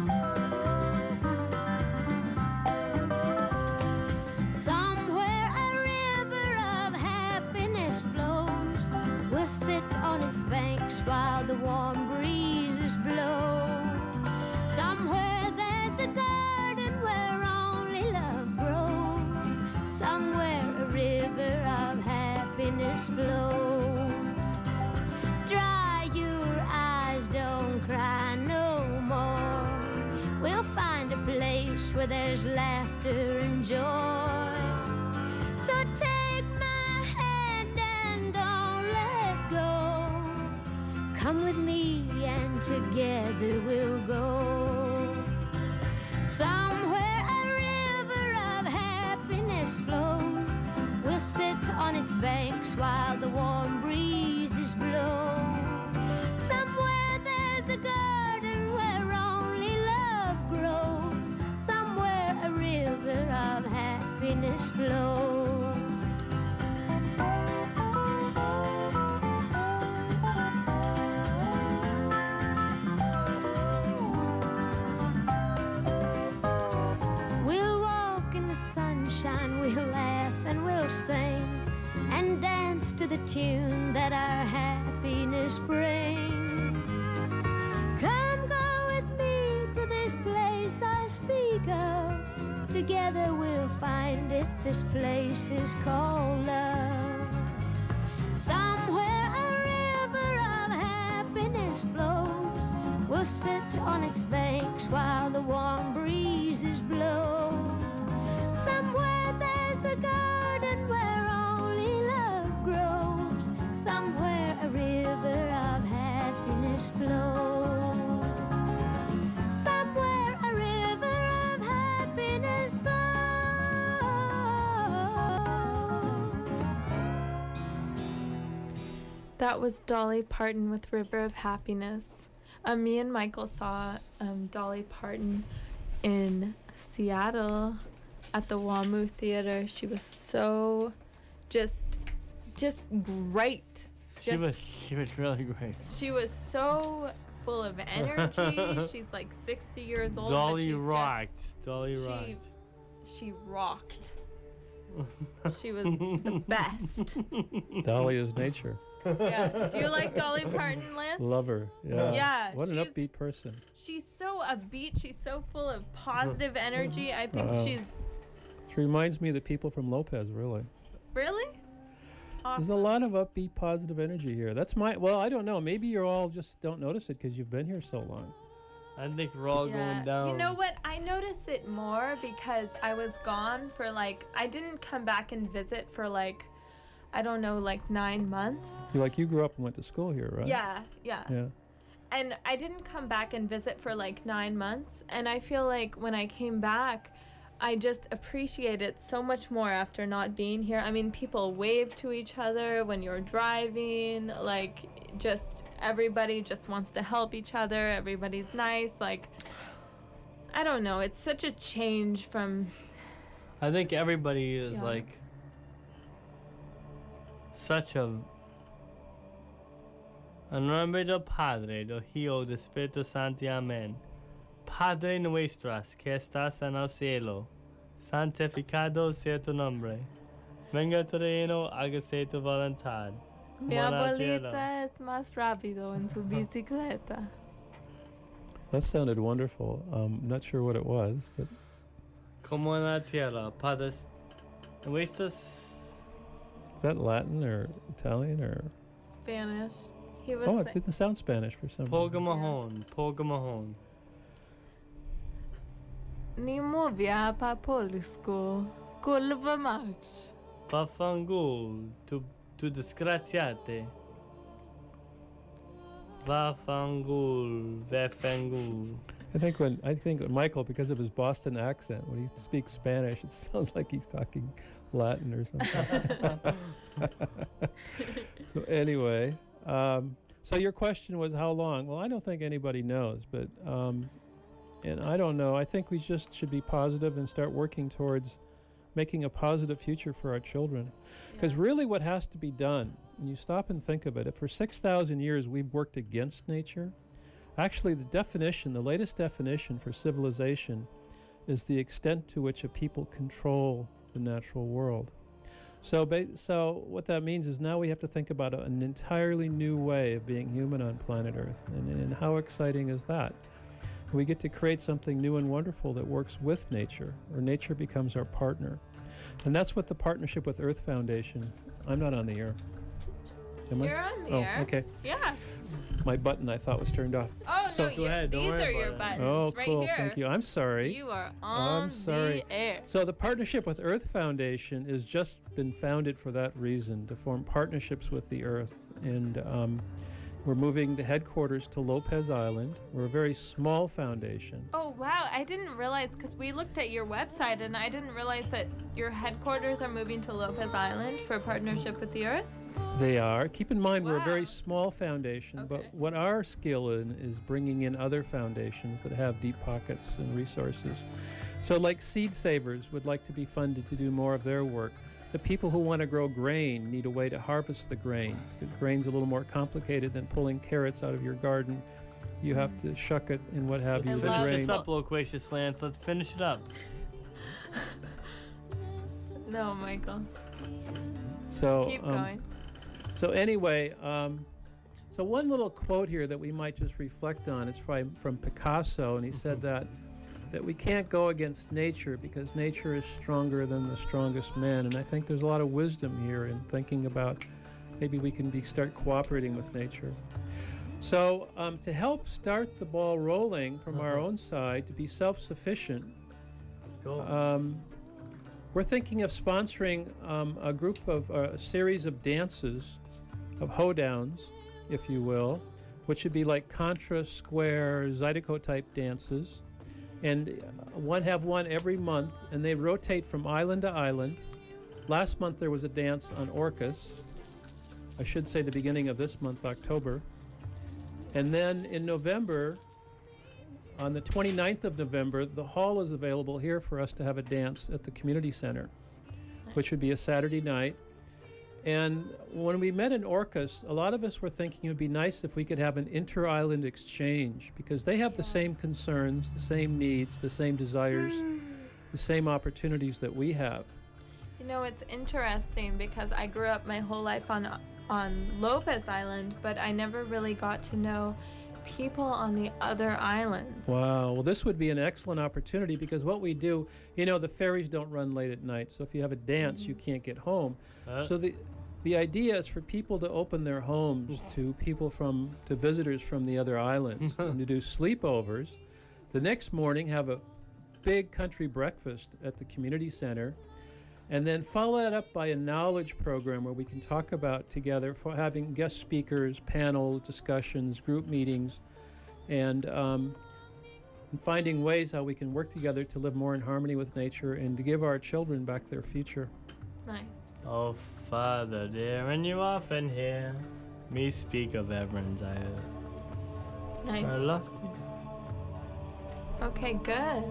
Somewhere a river of happiness flows. We'll sit on its banks while the warm breezes blow. Somewhere there's a garden where only love grows. Somewhere a river of happiness flows. Dry your eyes, don't cry no more. We'll find a place where there's laughter and joy. So take my hand and don't let go. Come with me and together we'll go. Somewhere a river of happiness flows. We'll sit on its banks while the warm breezes blow. Somewhere there's a garden where only love grows. Somewhere a river of happiness flows. We'll walk in the sunshine, we'll laugh and we'll sing and dance to the tune that our happiness brings. Come go with me to this place I speak of. Together we'll find it, this place is called love. Somewhere a river of happiness flows. We'll sit on its banks while the warm breezes blow. Somewhere there's a garden where only love grows. Somewhere a river of happiness
That was Dolly Parton with River of Happiness. Me and Michael saw Dolly Parton in Seattle at the WAMU Theater. She was so just great.
She was really great.
She was so full of energy. She's like 60 years old.
Dolly
but she's
rocked. Dolly rocked.
She rocked. She was the best.
Dolly is nature.
Yeah. Do you like Dolly Parton, Lance?
Love her. Yeah.
Yeah,
What an
she's-
upbeat person.
She's so upbeat. She's so full of positive energy. I think
Wow.
she's
She reminds me of the people from Lopez, really.
really
There's a
awesome.
lot of upbeat, positive energy here. That's well, I don't know. Maybe you all just don't notice it because you've been here so long.
I think we're all going down.
You know what? I notice it more because I was gone for I didn't come back and visit for I don't know, 9 months.
You grew up and went to school here, right?
Yeah.
Yeah.
And I didn't come back and visit for 9 months. And I feel like when I came back, I just appreciate it so much more after not being here. I mean, people wave to each other when you're driving. Just everybody just wants to help each other. Everybody's nice. I don't know. It's such a change from.
I think everybody is
Yeah.
Such a. En nombre del Padre, del Hijo, del Espíritu Santo, Amén. Padre nuestras que estás en el cielo, santificado sea tu nombre. Venga tu reino, hágase tu voluntad.
Mi
como en la tierra.
abuelita es más rápido en su bicicleta.
That sounded wonderful. Not sure what it was, but
Como en la tierra, Padre nuestras.
is that Latin or Italian or?
Spanish. He was.
Oh, it didn't sound Spanish for some reason.
Pogamahon, Pogamahon.
Ni mówię po polsku. Kurwa mać.
Vafangul, tu disgraziate. Vafangul, vafangul.
I think when Michael, because of his Boston accent, when he speaks Spanish, it sounds like he's talking Latin or something. So anyway, so your question was how long? Well, I don't think anybody knows, but and I don't know. I think we just should be positive and start working towards making a positive future for our children. Because really what has to be done, when you stop and think of it, if for 6,000 years we've worked against nature, actually the latest definition for civilization is the extent to which a people control the natural world. So what that means is now we have to think about an entirely new way of being human on planet Earth. And how exciting is that? We get to create something new and wonderful that works with nature, or nature becomes our partner. And that's what the Partnership with Earth Foundation. I'm not on the air. Am I?
You're on the
Oh,
air.
okay.
Yeah.
My button I thought was turned off.
Oh
So-
no,
Go ahead, don't
these
worry
are your
about it.
buttons
Oh,
right
cool.
here.
Thank you. I'm sorry.
You are on
sorry.
the air.
So the Partnership with Earth Foundation has just been founded for that reason, to form partnerships with the Earth. And we're moving the headquarters to Lopez Island. We're a very small foundation.
Oh wow, I didn't realize because we looked at your website and I didn't realize that your headquarters are moving to Lopez Island for Partnership with the Earth.
They are. Keep in mind, we're a
Wow.
very small foundation,
Okay.
but what our skill in is bringing in other foundations that have deep pockets and resources. So like Seed Savers would like to be funded to do more of their work. The people who want to grow grain need a way to harvest the grain. The grain's a little more complicated than pulling carrots out of your garden. You have to shuck it and what have
I
you. The
love
Finish
grain.
this up, Loquacious Lance. Let's finish it up.
No, Michael.
So,
Keep going.
So anyway, so one little quote here that we might just reflect on is from Picasso, and he said that we can't go against nature because nature is stronger than the strongest man. And I think there's a lot of wisdom here in thinking about maybe we can start cooperating with nature. So to help start the ball rolling from our own side, to be self-sufficient,
Let's go.
we're thinking of sponsoring a group of a series of dances, of hoedowns, if you will, which would be like contra, square, zydeco type dances. And have one every month, and they rotate from island to island. Last month there was a dance on Orcas. I should say the beginning of this month, October. And then in November, on the 29th of November, the hall is available here for us to have a dance at the community center, which would be a Saturday night. And when we met in Orcas, a lot of us were thinking it would be nice if we could have an inter-island exchange, because they have the same concerns, the same needs, the same desires, the same opportunities that we have.
You know, it's interesting because I grew up my whole life on Lopez Island, but I never really got to know people on the other islands.
Wow. Well, this would be an excellent opportunity, because what we do, you know, the ferries don't run late at night. So if you have a dance, you can't get home. So the idea is for people to open their homes to to visitors from the other islands and to do sleepovers. The next morning, have a big country breakfast at the community center, and then follow that up by a knowledge program where we can talk about together, for having guest speakers, panels, discussions, group meetings, and finding ways how we can work together to live more in harmony with nature and to give our children back their future.
Nice.
Oh, Father dear, and you often hear me speak of Everin's Isle.
Nice.
I love you.
Okay, good.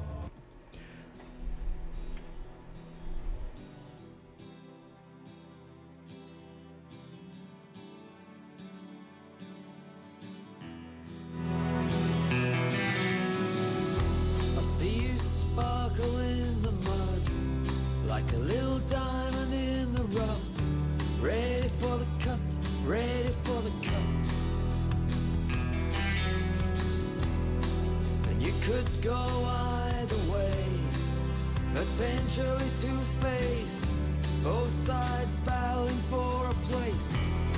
I see you sparkle in the mud like a little diamond in the rough, ready for the cut, ready for the cut. And you could go either way, potentially two-faced, both sides battling for a place.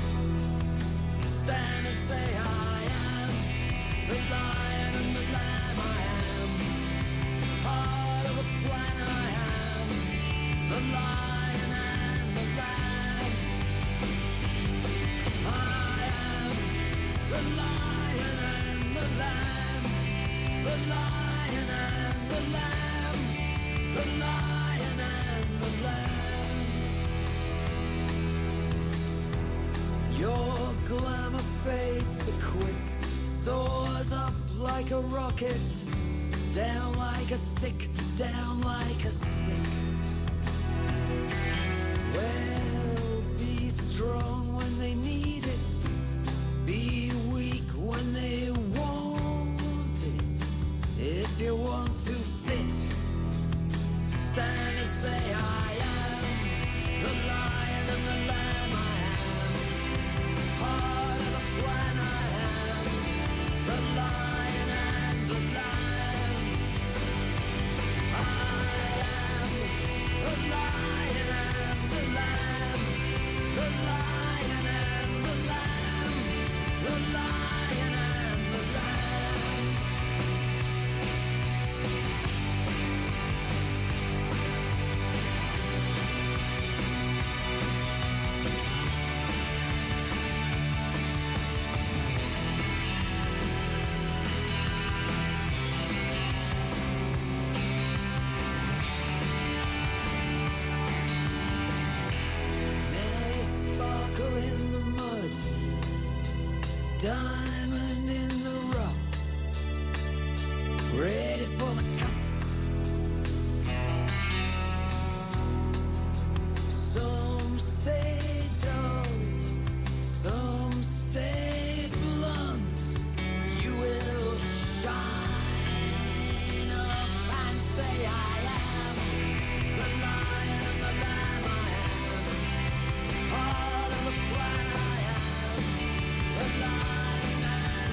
Stand and say I am the lion and the lamb, I am part of a plan, I am the lion and the lamb. I am the lion and the lamb, the lion and the lamb, the lion and the lamb. Your glamour fades so quick, soars up like a rocket, down like a stick, down like a stick. Well, be strong when they need it, be weak when they want it. If you want to fit, stand and say I am the lion and the lamb, I am part of the plan, I am the lion and the lamb. I am the lion and the lamb, the lion and the lamb, the lion and the lamb. Now you sparkle in the mud, diamond in the rough, ready for the cut. Some stay dull, some stay blunt. You will shine up and say I am the lion and the lamb, I am part of the plan, I am the lion and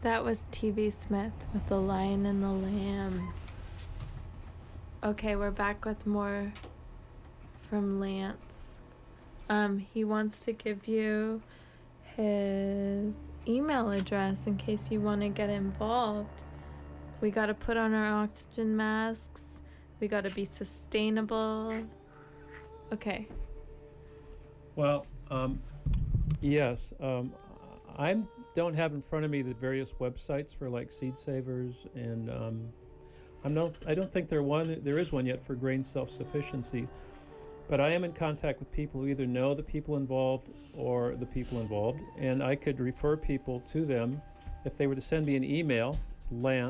That was TV Smith with The Lion and the Lamb. Okay, we're back with more from Lance. He wants to give you his email address in case you want to get involved. We got to put on our oxygen masks. We got to be sustainable. Okay.
Well, yes. I don't have in front of me the various websites for like Seed Savers, and I don't think there is one yet for grain self-sufficiency. But I am in contact with people who either know the people involved or the people involved, and I could refer people to them if they were to send me an email. It's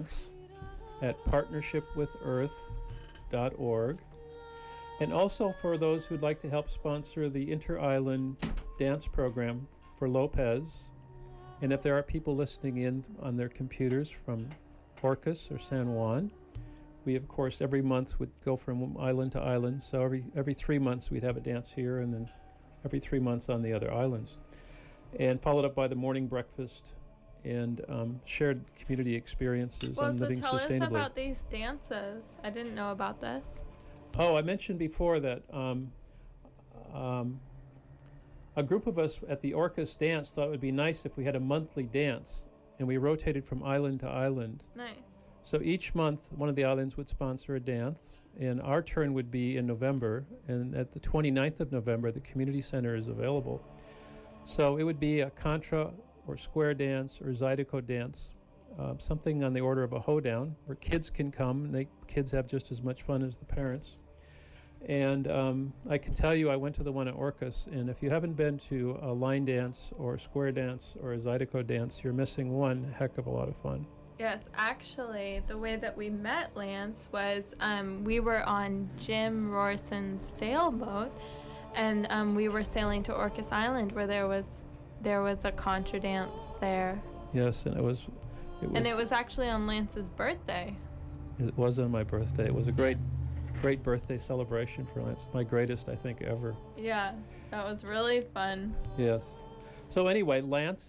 lance@partnershipwithearth.org. And also for those who'd like to help sponsor the Inter-Island Dance Program for Lopez. And if there are people listening in on their computers from Orcas or San Juan, we, of course, every month would go from island to island. So every 3 months we'd have a dance here, and then every 3 months on the other islands. And followed up by the morning breakfast and shared community experiences on living
tell
sustainably.
us about these dances. I didn't know about this.
Oh, I mentioned before that a group of us at the Orcas dance thought it would be nice if we had a monthly dance, and we rotated from island to island.
Nice.
So each month, one of the islands would sponsor a dance, and our turn would be in November, and at the 29th of November, the community center is available. So it would be a contra or square dance or zydeco dance, something on the order of a hoedown, where kids can come, and kids have just as much fun as the parents. And I can tell you, I went to the one at Orcas, and if you haven't been to a line dance or a square dance or a zydeco dance, you're missing one heck of a lot of fun.
Yes, actually, the way that we met Lance was we were on Jim Rorson's sailboat, and we were sailing to Orcas Island, where there was a contra dance there.
Yes, and it was
actually on Lance's birthday.
It was on my birthday. It was a great birthday celebration for Lance. My greatest, I think, ever.
Yeah, that was really fun.
Yes. So anyway,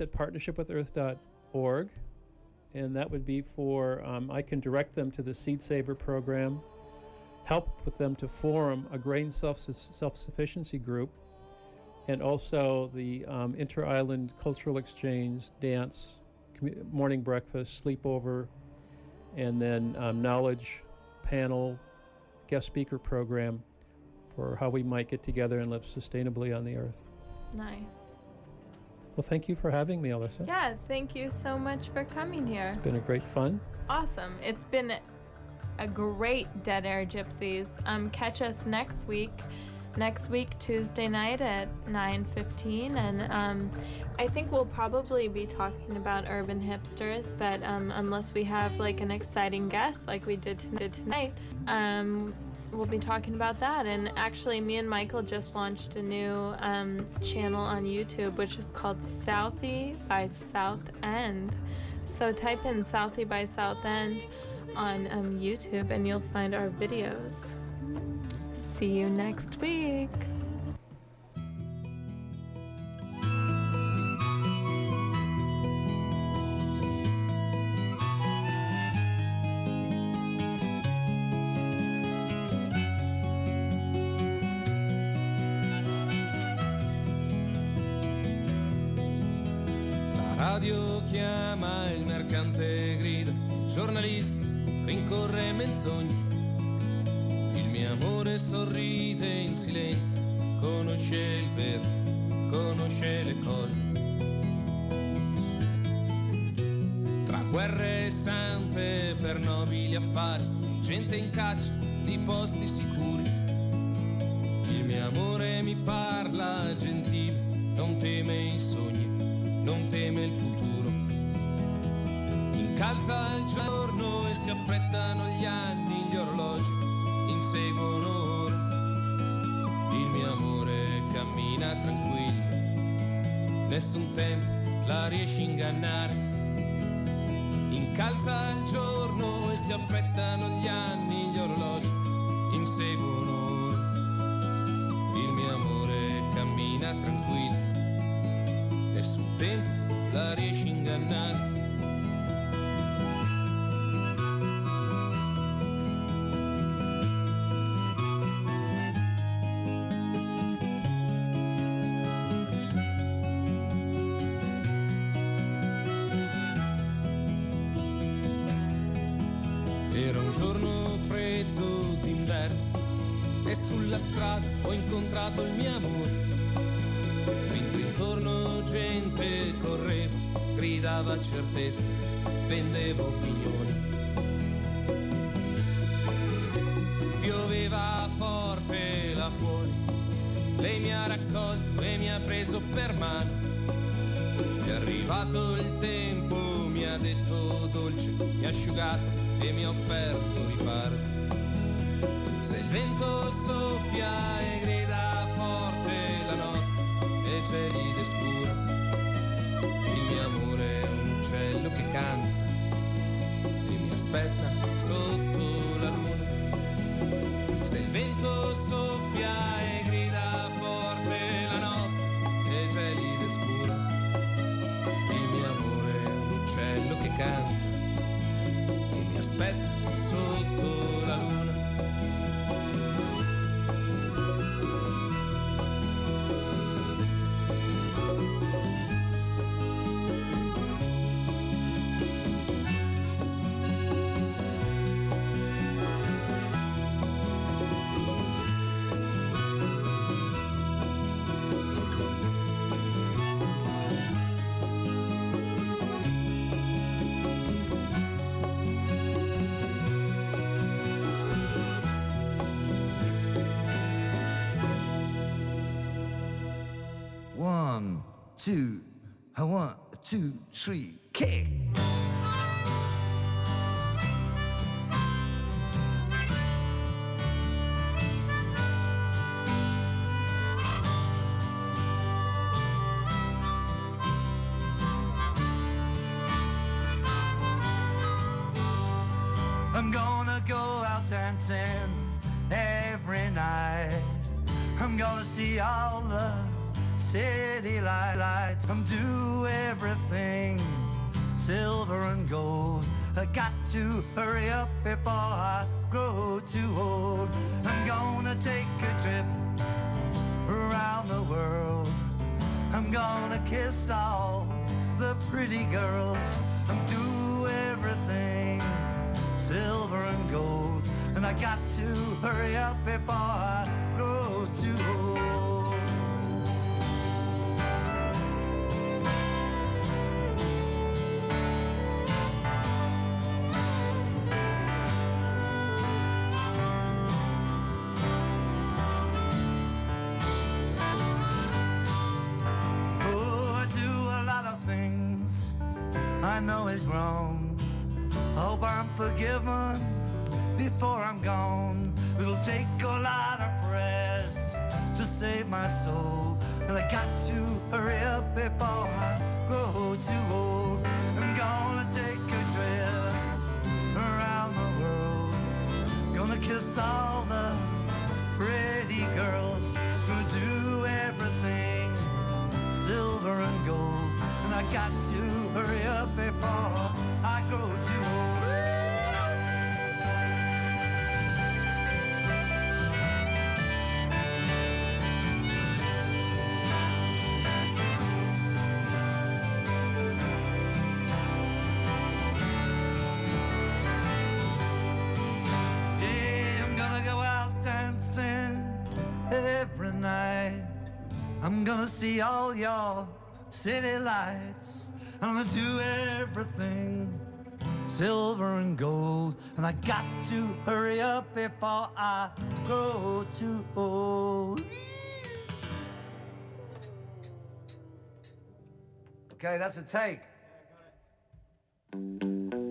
lance@partnershipwithearth.org. And that would be for, I can direct them to the Seed Saver program, help with them to form a grain self-sufficiency group, and also the Inter-Island Cultural Exchange, dance, morning breakfast, sleepover, and then knowledge panel, guest speaker program for how we might get together and live sustainably on the earth.
Nice.
Well, thank you for having me, Alyssa.
Yeah, thank you so much for coming here.
It's been a great fun.
Awesome. It's been a great Dead Air Gypsies. Catch us next week, Tuesday night at 9:15, and I think we'll probably be talking about urban hipsters, but unless we have like an exciting guest like we did tonight, we'll be talking about that. And actually, me and Michael just launched a new channel on YouTube, which is called Southie by South End. So type in Southie by South End on YouTube, and you'll find our videos. See you next week.
Radio chiama, il mercante grida, giornalista rincorre menzogne. Il mio amore sorride in silenzio, conosce il vero, conosce le cose. Tra guerre sante per nobili affari, gente in caccia di posti sicuri. Il mio amore mi parla gentile, non teme i sogni, non teme il futuro. Incalza il giorno e si affrettano gli anni, gli orologi inseguono ore. Il mio amore cammina tranquillo, nessun tempo la riesce a ingannare. Incalza il giorno e si affrettano gli anni, gli orologi inseguono ore. Il mio amore cammina tranquillo, nessun tempo la riesce a ingannare. Era un giorno freddo d'inverno e sulla strada ho incontrato il mio amore. Mentre intorno gente correva, gridava certezze, vendevo opinioni. Pioveva forte là fuori, lei mi ha raccolto e mi ha preso per mano. È arrivato il tempo, mi ha detto dolce, mi ha asciugato e mi ha offerto riparo. Se il vento soffia e grida forte la notte e gelida e scura, il mio amore è un uccello che canta e mi aspetta sotto la luna. Se il vento soffia e grida forte la notte e gelida e scura, il mio amore è un uccello che canta e mi aspetta sotto la luna.
One, two, three, kick. I'm gonna go out dancing every night. I'm gonna see all the city lights. I'm do everything silver and gold. I got to hurry up before I grow too old. I'm gonna take a trip around the world. I'm gonna kiss all the pretty girls. I'm do everything silver and gold. And I got to hurry up before I grow too old. I know is wrong. Hope I'm forgiven before I'm gone. It'll take a lot of prayers to save my soul, and I got to hurry up before I grow too old. I'm gonna take a trip around the world. Gonna kiss all the pretty girls. Gonna do everything silver and gold. I got to hurry up before I grow too old. Yeah, I'm gonna go out dancing every night. I'm gonna see all your city lights. I'm gonna do everything silver and gold, and I got to hurry up before I grow too old. Okay, that's a take.